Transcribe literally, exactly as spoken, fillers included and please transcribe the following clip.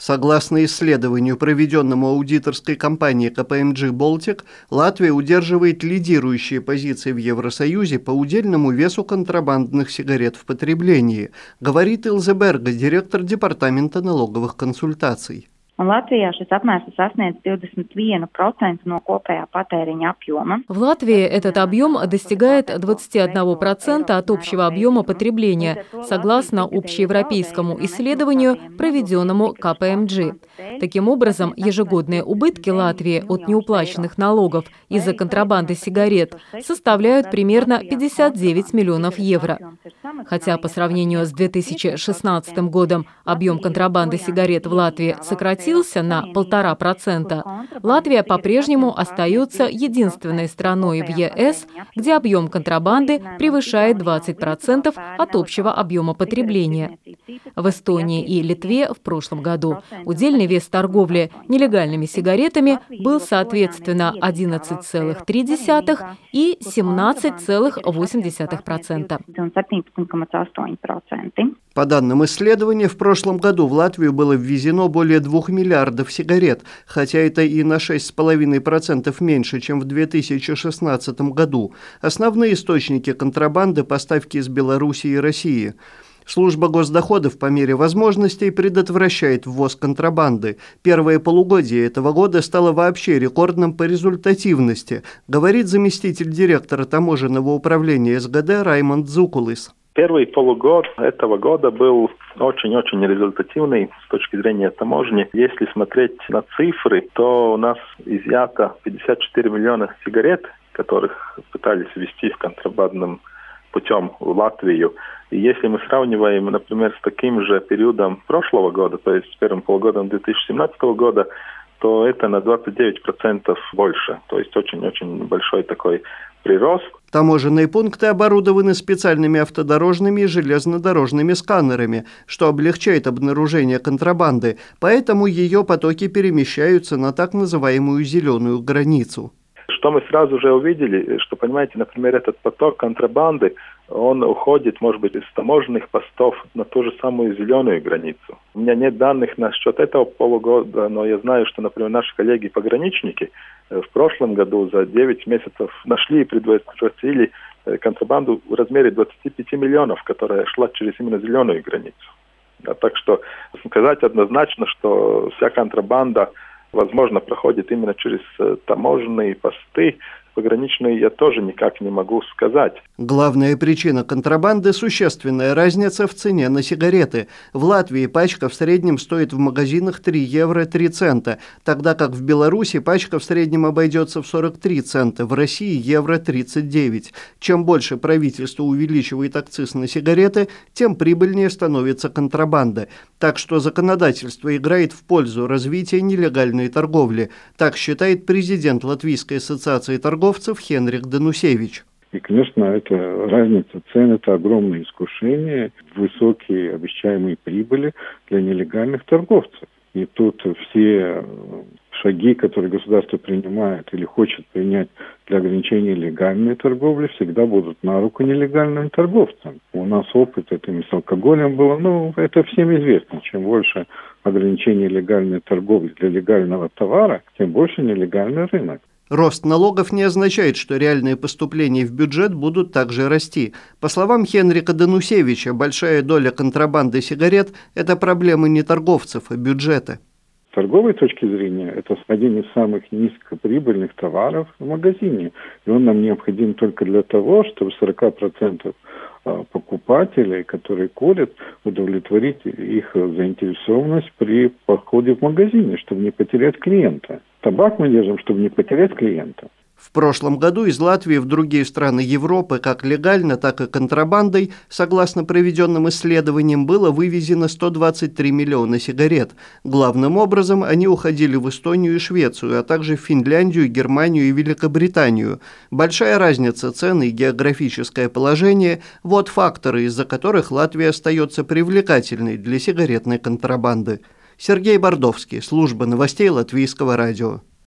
Согласно исследованию, проведенному аудиторской компанией ка пэ эм джи Baltic, Латвия удерживает лидирующие позиции в Евросоюзе по удельному весу контрабандных сигарет в потреблении, говорит Илзе Берга, директор департамента налоговых консультаций. В Латвии этот объем достигает двадцати одного процента от общего объема потребления, согласно общеевропейскому исследованию, проведенному ка пэ эм джи. Таким образом, ежегодные убытки Латвии от неуплаченных налогов из-за контрабанды сигарет составляют примерно пятьдесят девять миллионов евро. Хотя по сравнению с две тысячи шестнадцатым годом объем контрабанды сигарет в Латвии сократился на полтора процента, Латвия по-прежнему остается единственной страной в е эс, где объем контрабанды превышает двадцать процентов от общего объема потребления. В Эстонии и Литве в прошлом году удельный вес торговли нелегальными сигаретами был соответственно одиннадцать целых три десятых и семнадцать целых восемь десятых процента. По данным исследования, в прошлом году в Латвию было ввезено более двух миллиардов сигарет, хотя это и на шесть целых пять десятых процента меньше, чем в две тысячи шестнадцатом году. Основные источники контрабанды – поставки из Белоруссии и России. Служба госдоходов по мере возможностей предотвращает ввоз контрабанды. Первое полугодие этого года стало вообще рекордным по результативности, говорит заместитель директора таможенного управления эс гэ дэ Раймонд Зукулис. Первый полугод этого года был очень-очень результативный с точки зрения таможни. Если смотреть на цифры, то у нас изъято пятьдесят четыре миллиона сигарет, которых пытались ввести в контрабандным путем в Латвию. И если мы сравниваем, например, с таким же периодом прошлого года, то есть с первым полугодом две тысячи семнадцатого года, то это на двадцать девять процентов больше. То есть очень-очень большой такой прирост. Таможенные пункты оборудованы специальными автодорожными и железнодорожными сканерами, что облегчает обнаружение контрабанды, поэтому ее потоки перемещаются на так называемую зеленую границу. Что мы сразу же увидели, что, понимаете, например, этот поток контрабанды, он уходит, может быть, из таможенных постов на ту же самую зеленую границу. У меня нет данных насчет этого полугода, но я знаю, что, например, наши коллеги-пограничники в прошлом году за девять месяцев нашли и предотвратили контрабанду в размере двадцати пяти миллионов, которая шла через именно зеленую границу. Да, так что сказать однозначно, что вся контрабанда, возможно, проходит именно через таможенные посты, пограничные, я тоже никак не могу сказать. Главная причина контрабанды – существенная разница в цене на сигареты. В Латвии пачка в среднем стоит в магазинах три евро три цента, тогда как в Беларуси пачка в среднем обойдется в сорок три цента, в России – евро тридцать девять. Чем больше правительство увеличивает акциз на сигареты, тем прибыльнее становится контрабанда. Так что законодательство играет в пользу развития нелегальной торговли. Так считает президент Латвийской ассоциации торговцев Хенрик Данусевич. И, конечно, это разница цен, это огромное искушение, высокие обещаемые прибыли для нелегальных торговцев. И тут все шаги, которые государство принимает или хочет принять для ограничения легальной торговли, всегда будут на руку нелегальным торговцам. У нас опыт это и с алкоголем было, ну, это всем известно. Чем больше ограничений легальной торговли для легального товара, тем больше нелегальный рынок. Рост налогов не означает, что реальные поступления в бюджет будут также расти. По словам Хенрика Данусевича, большая доля контрабанды сигарет – это проблемы не торговцев, а бюджета. С торговой точки зрения, это один из самых низкоприбыльных товаров в магазине. И он нам необходим только для того, чтобы сорок процентов покупателей, которые курят, удовлетворить их заинтересованность при походе в магазине, чтобы не потерять клиента. Табак мы держим, чтобы не потерять клиента. В прошлом году из Латвии в другие страны Европы как легально, так и контрабандой, согласно проведенным исследованиям, было вывезено сто двадцать три миллиона сигарет. Главным образом они уходили в Эстонию и Швецию, а также в Финляндию, Германию и Великобританию. Большая разница цен и географическое положение – вот факторы, из-за которых Латвия остается привлекательной для сигаретной контрабанды. Сергей Бордовский, служба новостей Латвийского радио.